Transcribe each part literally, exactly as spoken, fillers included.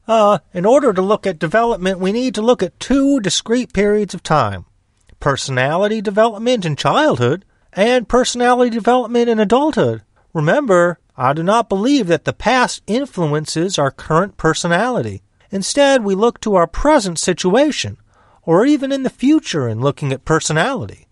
Uh, in order to look at development, we need to look at two discrete periods of time. Personality development in childhood and personality development in adulthood. Remember, I do not believe that the past influences our current personality. Instead, we look to our present situation, or even in the future in looking at personality.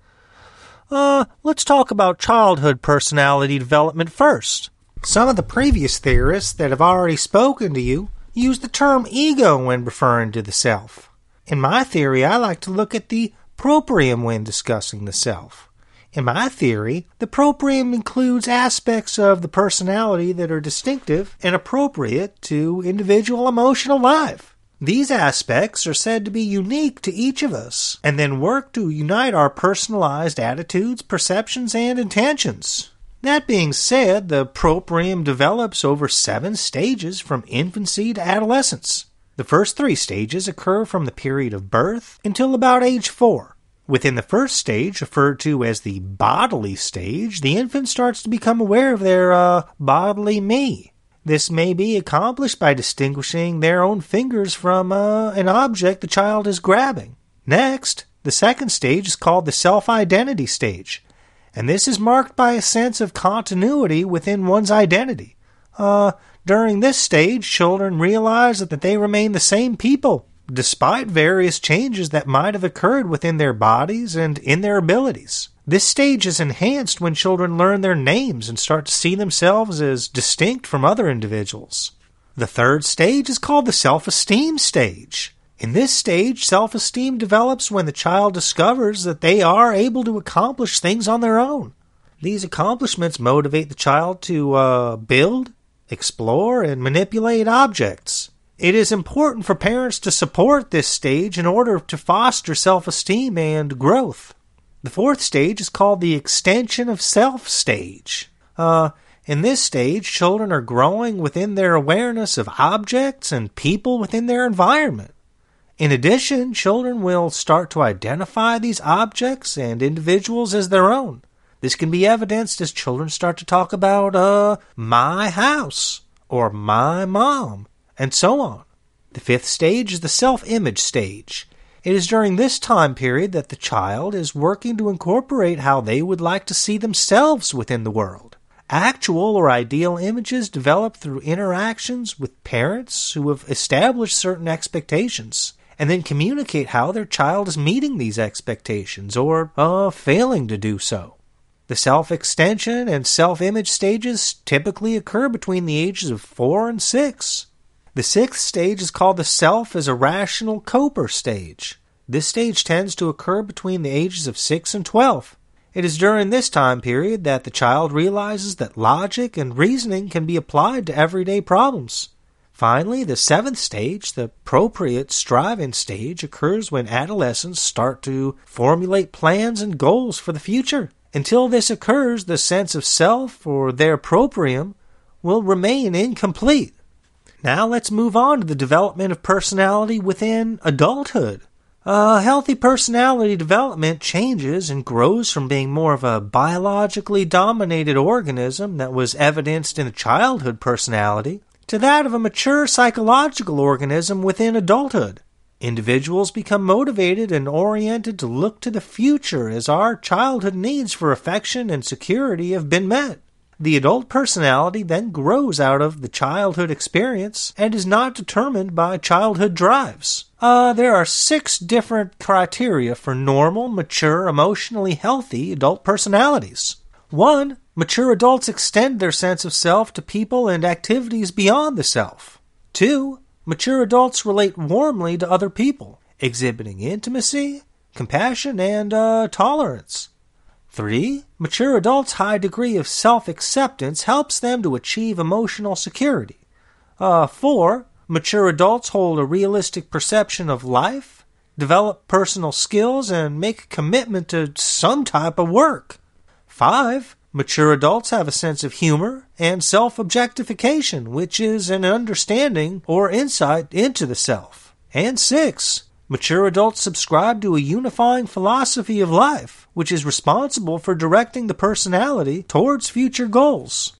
Uh, let's talk about childhood personality development first. Some of the previous theorists that have already spoken to you use the term ego when referring to the self. In my theory, I like to look at the proprium when discussing the self. In my theory, the proprium includes aspects of the personality that are distinctive and appropriate to individual emotional life. These aspects are said to be unique to each of us, and then work to unite our personalized attitudes, perceptions, and intentions. That being said, the proprium develops over seven stages from infancy to adolescence. The first three stages occur from the period of birth until about age four. Within the first stage, referred to as the bodily stage, the infant starts to become aware of their uh, bodily me. This may be accomplished by distinguishing their own fingers from uh, an object the child is grabbing. Next, the second stage is called the self-identity stage, and this is marked by a sense of continuity within one's identity. Uh, during this stage, children realize that they remain the same people, despite various changes that might have occurred within their bodies and in their abilities. This stage is enhanced when children learn their names and start to see themselves as distinct from other individuals. The third stage is called the self-esteem stage. In this stage, self-esteem develops when the child discovers that they are able to accomplish things on their own. These accomplishments motivate the child to uh, build, explore, and manipulate objects. It is important for parents to support this stage in order to foster self-esteem and growth. The fourth stage is called the extension of self stage. Uh, in this stage, children are growing within their awareness of objects and people within their environment. In addition, children will start to identify these objects and individuals as their own. This can be evidenced as children start to talk about, uh, my house, or my mom, and so on. The fifth stage is the self-image stage. It is during this time period that the child is working to incorporate how they would like to see themselves within the world. Actual or ideal images develop through interactions with parents who have established certain expectations, and then communicate how their child is meeting these expectations or uh, failing to do so. The self-extension and self-image stages typically occur between the ages of four and six. The sixth stage is called the self as a rational coper stage. This stage tends to occur between the ages of six and twelve. It is during this time period that the child realizes that logic and reasoning can be applied to everyday problems. Finally, the seventh stage, the appropriate striving stage, occurs when adolescents start to formulate plans and goals for the future. Until this occurs, the sense of self, or their proprium, will remain incomplete. Now let's move on to the development of personality within adulthood. Uh, healthy personality development changes and grows from being more of a biologically dominated organism that was evidenced in a childhood personality to that of a mature psychological organism within adulthood. Individuals become motivated and oriented to look to the future as our childhood needs for affection and security have been met. The adult personality then grows out of the childhood experience and is not determined by childhood drives. Uh, there are six different criteria for normal, mature, emotionally healthy adult personalities. One, mature adults extend their sense of self to people and activities beyond the self. Two, mature adults relate warmly to other people, exhibiting intimacy, compassion, and uh, tolerance. Three, mature adults' high degree of self-acceptance helps them to achieve emotional security. Uh, four, mature adults hold a realistic perception of life, develop personal skills, and make a commitment to some type of work. Five, mature adults have a sense of humor and self-objectification, which is an understanding or insight into the self. And six, mature adults subscribe to a unifying philosophy of life, which is responsible for directing the personality towards future goals.